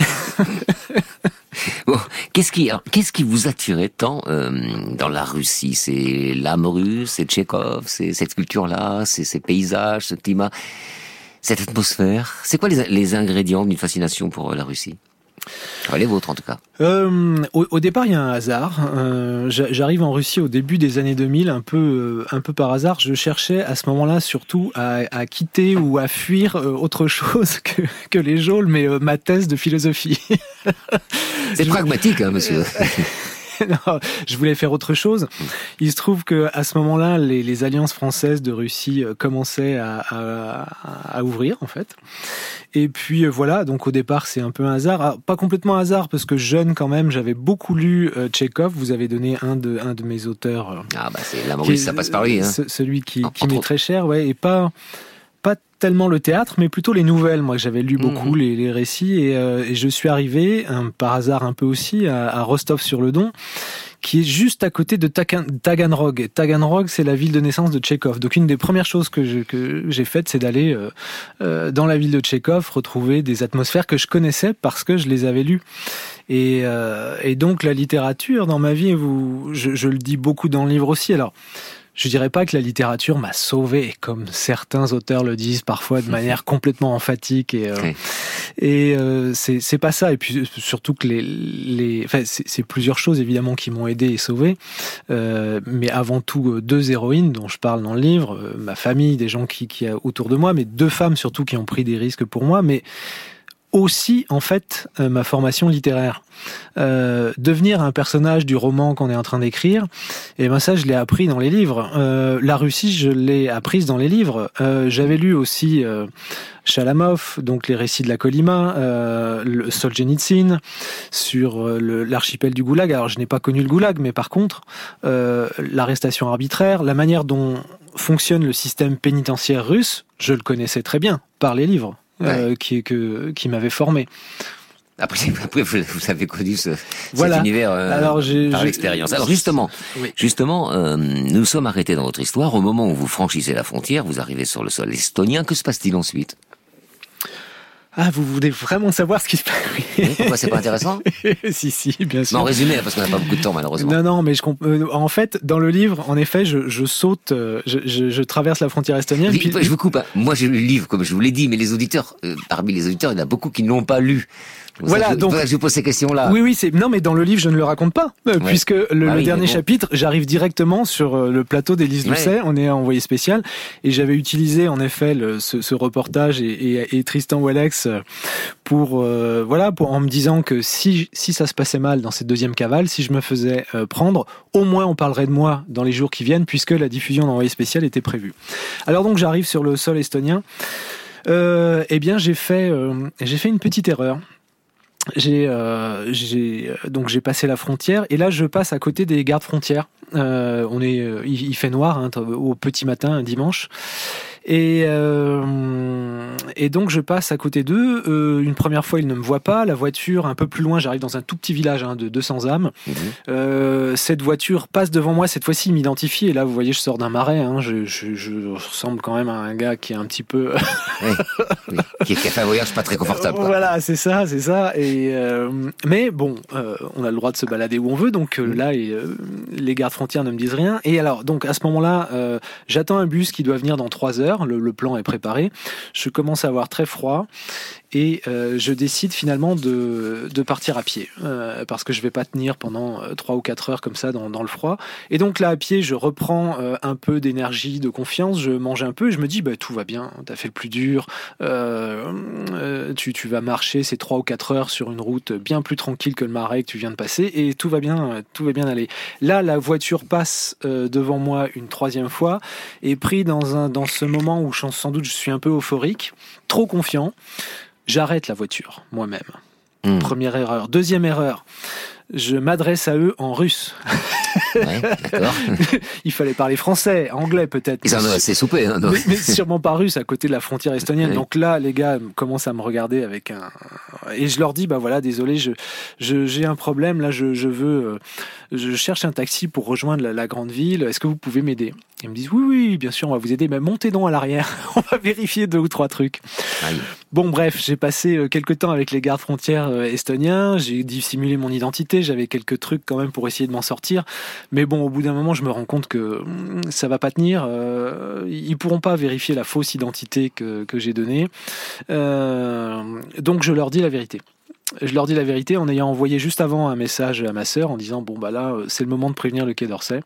Bon, qu'est-ce qui vous attirait tant dans la Russie? C'est l'âme russe, c'est Tchekhov, c'est cette culture-là, c'est ces paysages, ce climat, cette atmosphère. C'est quoi les ingrédients d'une fascination pour la Russie? Les vôtres en tout cas. Au départ, il y a un hasard. J'arrive en Russie au début des années 2000, un peu par hasard. Je cherchais à ce moment-là surtout à quitter ou à fuir autre chose que les geôles, mais ma thèse de philosophie. C'est pragmatique, hein, monsieur. Non, je voulais faire autre chose. Il se trouve que à ce moment-là, les alliances françaises de Russie commençaient à ouvrir en fait. Et puis voilà, donc au départ c'est un peu un hasard, pas complètement un hasard parce que jeune quand même, j'avais beaucoup lu Tchekhov. Vous avez donné un de mes auteurs. C'est l'âme russe, ça passe par lui. Hein. Celui qui m'est très cher, ouais, et pas tellement le théâtre, mais plutôt les nouvelles. Moi, j'avais lu beaucoup les récits et je suis arrivé, par hasard un peu aussi, à Rostov-sur-le-Don, qui est juste à côté de Taganrog. Et Taganrog, c'est la ville de naissance de Tchekhov. Donc, une des premières choses que j'ai faites, c'est d'aller dans la ville de Tchekhov, retrouver des atmosphères que je connaissais parce que je les avais lues. Et donc, la littérature, dans ma vie, je le dis beaucoup dans le livre aussi. Alors, je dirais pas que la littérature m'a sauvé, comme certains auteurs le disent parfois de manière complètement emphatique et c'est pas ça. Et puis surtout que c'est plusieurs choses évidemment qui m'ont aidé et sauvé, mais avant tout deux héroïnes dont je parle dans le livre, ma famille, des gens qui autour de moi, mais deux femmes surtout qui ont pris des risques pour moi, mais aussi en fait ma formation littéraire. Devenir un personnage du roman qu'on est en train d'écrire, et ça je l'ai appris dans les livres. La Russie, je l'ai apprise dans les livres. J'avais lu aussi Chalamov, donc les récits de la Colima, le Solzhenitsyn sur l'archipel du Goulag. Alors je n'ai pas connu le Goulag, mais par contre l'arrestation arbitraire, la manière dont fonctionne le système pénitentiaire russe, je le connaissais très bien par les livres. Qui m'avait formé. Après vous avez connu cet univers par l'expérience. Alors justement, nous sommes arrêtés dans votre histoire au moment où vous franchissez la frontière, vous arrivez sur le sol estonien. Que se passe-t-il ensuite? Vous voulez vraiment savoir ce qui se passe? Oui, pourquoi c'est pas intéressant? Si, bien sûr. Mais en résumé, parce qu'on n'a pas beaucoup de temps, malheureusement. Non, mais en fait, dans le livre, en effet, je saute, je traverse la frontière estonienne. Puis... Je vous coupe. Moi, j'ai lu le livre, comme je vous l'ai dit, mais les auditeurs, parmi les auditeurs, il y en a beaucoup qui ne l'ont pas lu. Voilà, donc je vous pose ces questions-là. Oui, mais dans le livre, je ne le raconte pas, puisque le dernier chapitre, j'arrive directement sur le plateau d'Élise Doucet. On est envoyé spécial, et j'avais utilisé en effet ce reportage et Tristan Walex pour en me disant que si ça se passait mal dans cette deuxième cavale, si je me faisais prendre, au moins on parlerait de moi dans les jours qui viennent, puisque la diffusion d'envoyé spécial était prévue. Alors donc j'arrive sur le sol estonien. J'ai fait une petite erreur. Donc j'ai passé la frontière et là je passe à côté des gardes frontières. Il fait noir au petit matin un dimanche et donc je passe à côté d'eux. Une première fois ils ne me voient pas. La voiture un peu plus loin, j'arrive dans un tout petit village de 200 âmes. Cette voiture passe devant moi. Cette fois-ci il m'identifie et là vous voyez je sors d'un marais. Je ressemble quand même à un gars qui est un petit peu qui a fait un voyage pas très confortable. Voilà, c'est ça. Mais bon, on a le droit de se balader où on veut, donc là, les gardes frontières ne me disent rien. Et alors, donc à ce moment-là, j'attends un bus qui doit venir dans 3 heures. Le plan est préparé. Je commence à avoir très froid. Et je décide finalement de partir à pied parce que je vais pas tenir pendant 3 ou 4 heures comme ça dans le froid. Et donc là à pied je reprends un peu d'énergie, de confiance, je mange un peu et je me dis tout va bien, t'as fait le plus dur, tu vas marcher ces 3 ou 4 heures sur une route bien plus tranquille que le marais que tu viens de passer et tout va bien aller. Là la voiture passe devant moi une 3e fois et pris dans ce moment où sans doute je suis un peu euphorique, trop confiant. J'arrête la voiture, moi-même. Première erreur. Deuxième erreur, Je m'adresse à eux en russe. Ouais, d'accord. Il fallait parler français, anglais peut-être. Ils en ont assez soupé. Hein, mais sûrement pas russe, à côté de la frontière estonienne. Oui. Donc là, les gars commencent à me regarder avec un... Et je leur dis, bah voilà, désolé, j'ai un problème, là, je cherche un taxi pour rejoindre la grande ville, est-ce que vous pouvez m'aider? Ils me disent, oui, bien sûr, on va vous aider, mais montez donc à l'arrière, on va vérifier 2 ou 3 trucs. Aïe. Bon, bref, j'ai passé quelques temps avec les gardes frontières estoniens, j'ai dissimulé mon identité, j'avais quelques trucs quand même pour essayer de m'en sortir, mais bon, au bout d'un moment, je me rends compte que ça va pas tenir, ils pourront pas vérifier la fausse identité que j'ai donnée, donc je leur dis la vérité. Je leur dis la vérité en ayant envoyé juste avant un message à ma sœur en disant bon bah là c'est le moment de prévenir le Quai d'Orsay,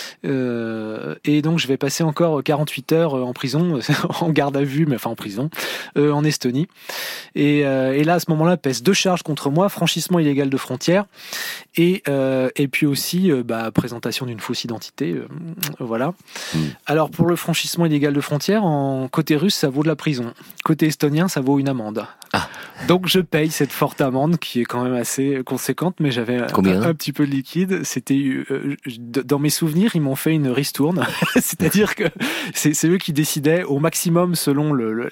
et donc je vais passer encore 48 heures en prison en garde à vue, mais enfin en prison en Estonie, et là à ce moment-là pèsent 2 charges contre moi, franchissement illégal de frontière et puis aussi présentation d'une fausse identité, voilà. Alors pour le franchissement illégal de frontière, en côté russe ça vaut de la prison, côté estonien ça vaut une amende. Donc je paye cette forte amende qui est quand même assez conséquente, mais j'avais un petit peu de liquide. C'était dans mes souvenirs, ils m'ont fait une ristourne, c'est-à-dire que c'est eux qui décidaient au maximum selon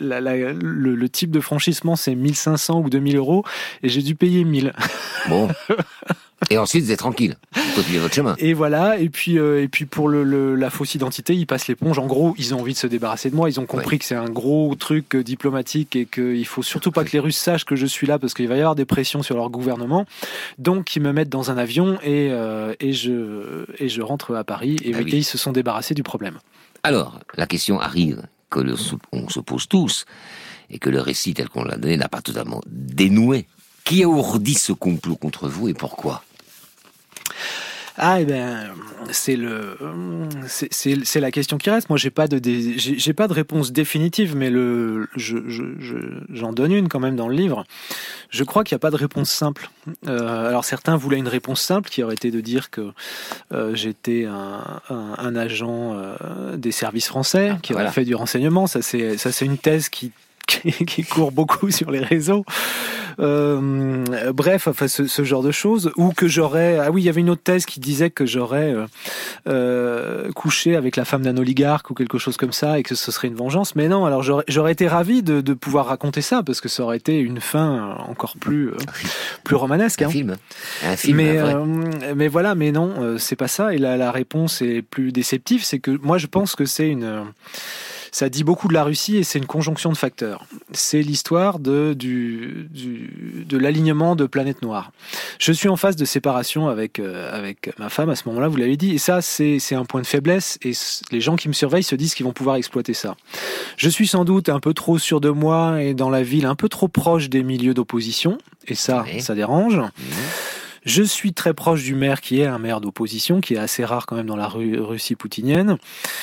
le type de franchissement, c'est 1500 ou 2000 euros, et j'ai dû payer 1000. Bon. Et ensuite, vous êtes tranquille. Vous continuez votre chemin. Et voilà. Et puis pour la fausse identité, ils passent l'éponge. En gros, ils ont envie de se débarrasser de moi. Ils ont compris que c'est un gros truc diplomatique et qu'il faut surtout pas que les Russes sachent que je suis là parce qu'il va y avoir des pressions sur leur gouvernement. Donc, ils me mettent dans un avion et je rentre à Paris. Et ils se sont débarrassés du problème. Alors, la question arrive on se pose tous et que le récit tel qu'on l'a donné n'a pas totalement dénoué. Qui a ourdi ce complot contre vous et pourquoi? Ah, c'est la question qui reste. Moi, j'ai pas de réponse définitive, mais j'en donne une quand même dans le livre. Je crois qu'il n'y a pas de réponse simple. Alors certains voulaient une réponse simple qui aurait été de dire que j'étais un agent des services français qui aurait fait du renseignement. Ça c'est une thèse qui court beaucoup sur les réseaux. Bref, enfin ce genre de choses, ou que j'aurais... Ah oui, il y avait une autre thèse qui disait que j'aurais couché avec la femme d'un oligarque ou quelque chose comme ça et que ce serait une vengeance. Mais non, alors j'aurais été ravi de pouvoir raconter ça parce que ça aurait été une fin encore plus romanesque. Un film. Mais voilà, mais non, c'est pas ça. Et la réponse est plus déceptive, c'est que moi je pense que ça dit beaucoup de la Russie et c'est une conjonction de facteurs. C'est l'histoire de l'alignement de planètes noires. Je suis en phase de séparation avec ma femme à ce moment-là, vous l'avez dit, et ça c'est un point de faiblesse et les gens qui me surveillent se disent qu'ils vont pouvoir exploiter ça. Je suis sans doute un peu trop sûr de moi et dans la ville un peu trop proche des milieux d'opposition et ça dérange. Je suis très proche du maire qui est un maire d'opposition, qui est assez rare quand même dans la Russie poutinienne.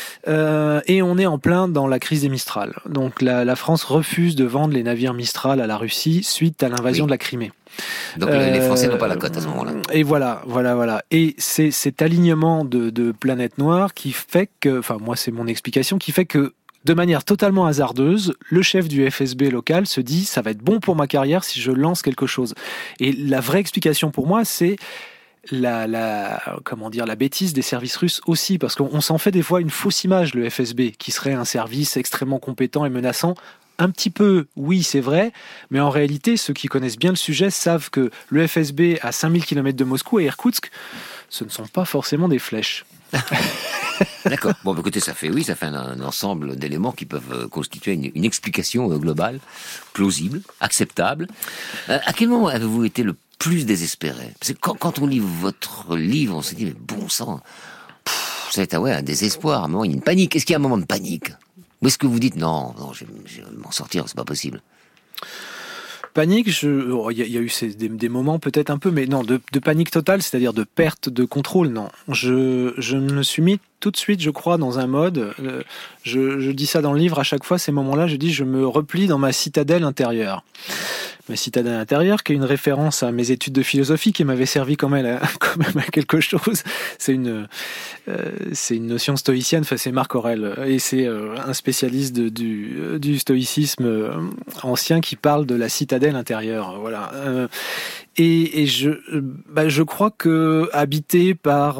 Et on est en plein dans la crise des Mistral. Donc la France refuse de vendre les navires Mistral à la Russie suite à l'invasion de la Crimée. Donc les Français n'ont pas la cote à ce moment-là. Et voilà. Et c'est cet alignement de planètes noires qui fait que, enfin moi c'est mon explication, qui fait que de manière totalement hasardeuse, le chef du FSB local se dit « ça va être bon pour ma carrière si je lance quelque chose ». Et la vraie explication pour moi, c'est la bêtise des services russes aussi, parce qu'on s'en fait des fois une fausse image, le FSB, qui serait un service extrêmement compétent et menaçant. Un petit peu, oui, c'est vrai, mais en réalité, ceux qui connaissent bien le sujet savent que le FSB, à 5000 km de Moscou, à Irkoutsk, ce ne sont pas forcément des flèches. D'accord. Bon, écoutez, ça fait un ensemble d'éléments qui peuvent constituer une explication globale, plausible, acceptable. À quel moment avez-vous été le plus désespéré? Parce que quand on lit votre livre, on se dit, mais bon sang, ça va être un désespoir, à un moment, il y a une panique. Est-ce qu'il y a un moment de panique? Ou est-ce que vous dites, non, je vais m'en sortir, c'est pas possible? Panique, il y a eu des moments peut-être un peu, mais non, de panique totale, c'est-à-dire de perte de contrôle, non. Je me suis mis tout de suite, je crois, dans un mode, je dis ça dans le livre à chaque fois, ces moments-là, je dis, je me replie dans ma citadelle intérieure. Ma citadelle intérieure, qui est une référence à mes études de philosophie, qui m'avait servi quand même à quelque chose. C'est une notion stoïcienne, enfin, c'est Marc Aurèle, et c'est un spécialiste du stoïcisme ancien qui parle de la citadelle intérieure. Voilà. Et je crois que habité par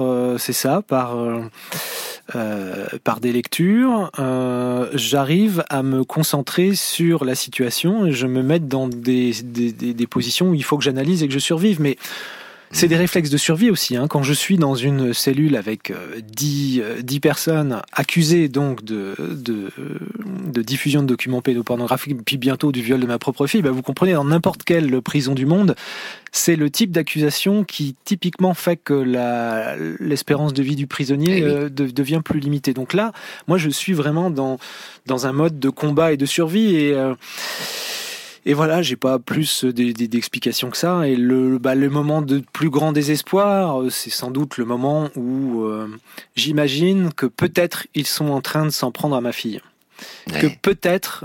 par des lectures, j'arrive à me concentrer sur la situation et je me mets dans des positions où il faut que j'analyse et que je survive. Mais c'est des réflexes de survie aussi. Quand je suis dans une cellule avec 10 personnes accusées donc de diffusion de documents pédopornographiques, puis bientôt du viol de ma propre fille, vous comprenez, dans n'importe quelle prison du monde, c'est le type d'accusation qui typiquement fait que l'espérance de vie du prisonnier devient plus limitée. Donc là, moi je suis vraiment dans un mode de combat et de survie et voilà, j'ai pas plus d'explications que ça. Et le moment de plus grand désespoir, c'est sans doute le moment où j'imagine que peut-être ils sont en train de s'en prendre à ma fille. Que peut-être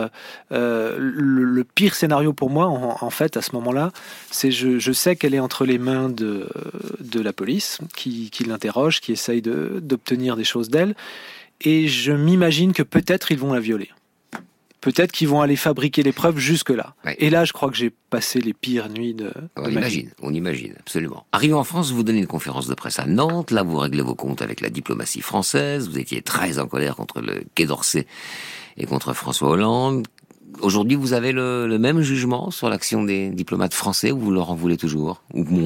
le pire scénario pour moi, en fait, à ce moment-là, c'est je sais qu'elle est entre les mains de la police, qui l'interroge, qui essaye d'obtenir des choses d'elle, et je m'imagine que peut-être ils vont la violer. Peut-être qu'ils vont aller fabriquer les preuves jusque-là. Ouais. Et là, je crois que j'ai passé les pires nuits de ma vie. On imagine, absolument. Arrivé en France, vous donnez une conférence de presse à Nantes. Là, vous réglez vos comptes avec la diplomatie française. Vous étiez très en colère contre le Quai d'Orsay et contre François Hollande. Aujourd'hui, vous avez le même jugement sur l'action des diplomates français ou vous leur en voulez toujours, ou moins ?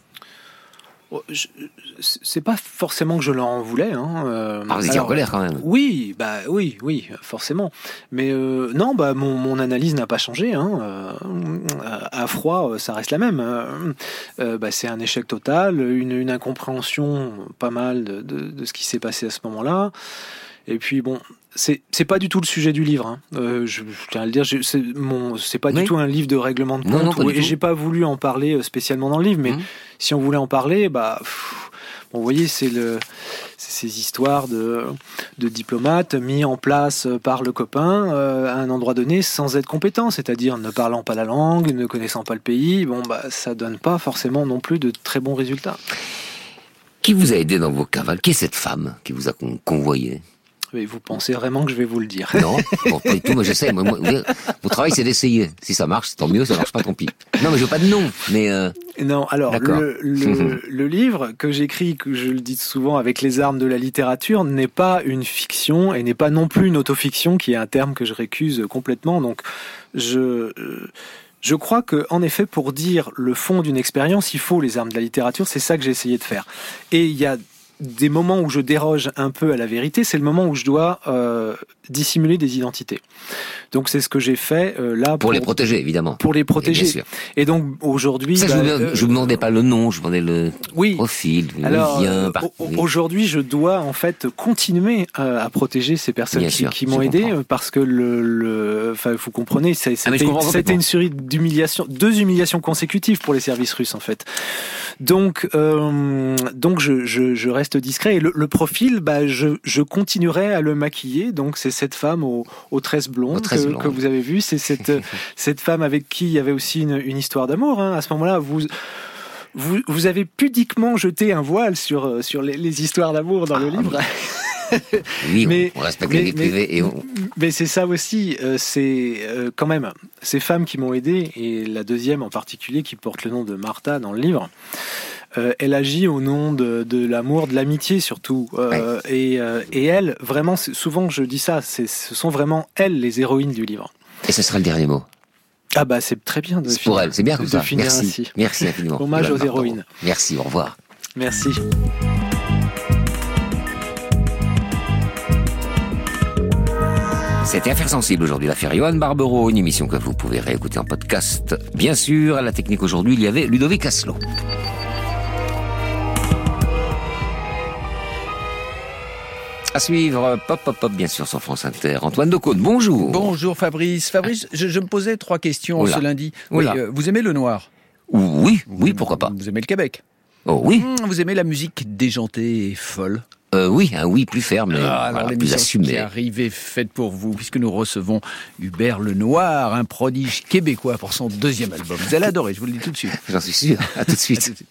C'est pas forcément que je leur en voulais. Vous étiez en colère quand même. Oui, forcément. Mais non, mon analyse n'a pas changé. À froid, ça reste la même. C'est un échec total, une incompréhension pas mal de ce qui s'est passé à ce moment-là. Et puis bon, c'est pas du tout le sujet du livre. Je tiens à le dire, c'est pas du tout un livre de règlement de compte. Et j'ai pas voulu en parler spécialement dans le livre, mais si on voulait en parler, vous voyez, c'est ces histoires de diplomates mis en place par le copain à un endroit donné sans être compétent, c'est-à-dire ne parlant pas la langue, ne connaissant pas le pays. Ça donne pas forcément non plus de très bons résultats. Qui vous a aidé dans vos cavales ? Qui est cette femme qui vous a convoyé ? Mais vous pensez vraiment que je vais vous le dire ? Non, pas du tout, moi j'essaie. Mon travail c'est d'essayer. Si ça marche, tant mieux, ça marche pas, tant pis. Non, mais je veux pas de nom, mais... Non, alors, le livre que j'écris, que je le dis souvent, avec les armes de la littérature, n'est pas une fiction et n'est pas non plus une autofiction, qui est un terme que je récuse complètement. Donc, je crois que, en effet, pour dire le fond d'une expérience, il faut les armes de la littérature. C'est ça que j'ai essayé de faire. Et il y a des moments où je déroge un peu à la vérité, c'est le moment où je dois dissimuler des identités. Donc c'est ce que j'ai fait là. Pour les protéger, évidemment. Pour les protéger. Bien sûr. Et donc aujourd'hui... Ça, je vous demandais pas le nom, je vous demandais le profil, le lien. Aujourd'hui, je dois en fait continuer à protéger ces personnes qui m'ont aidé, parce que vous comprenez, c'était une série d'humiliations, 2 humiliations consécutives pour les services russes en fait. Donc je reste discret et le profil, je continuerai à le maquiller. Donc c'est cette femme aux tresses blondes que vous avez vue, c'est cette femme avec qui il y avait aussi une histoire d'amour. À ce moment-là, vous avez pudiquement jeté un voile sur les histoires d'amour dans le livre. Oui, on respecte la vie privée mais c'est ça aussi, c'est quand même ces femmes qui m'ont aidé, et la deuxième en particulier qui porte le nom de Martha dans le livre. Elle agit au nom de l'amour, de l'amitié surtout. Et elle, vraiment, souvent je dis ça, ce sont vraiment elles les héroïnes du livre. Et ce sera le dernier mot. C'est très bien de finir. Pour elle, c'est bien comme ça. Merci. Ainsi. Merci infiniment. Hommage aux héroïnes. Merci, au revoir. Merci. C'était Affaires sensibles aujourd'hui, l'affaire Yohan Barbero, une émission que vous pouvez réécouter en podcast. Bien sûr, à la technique aujourd'hui, il y avait Ludovic Asselot. À suivre, Pop, bien sûr, sur France Inter. Antoine Decaune, bonjour. Bonjour Fabrice. Fabrice, je me posais 3 questions ce lundi. Oui, vous aimez le noir ? Oui, pourquoi pas. Vous aimez le Québec ? Oh oui. Vous aimez la musique déjantée et folle ? Oui, plus ferme, mais plus assumé. Qui arrive est faite pour vous, puisque nous recevons Hubert Lenoir, un prodige québécois pour son 2e album. Vous allez adorer, je vous le dis tout de suite. J'en suis sûr. À tout de suite.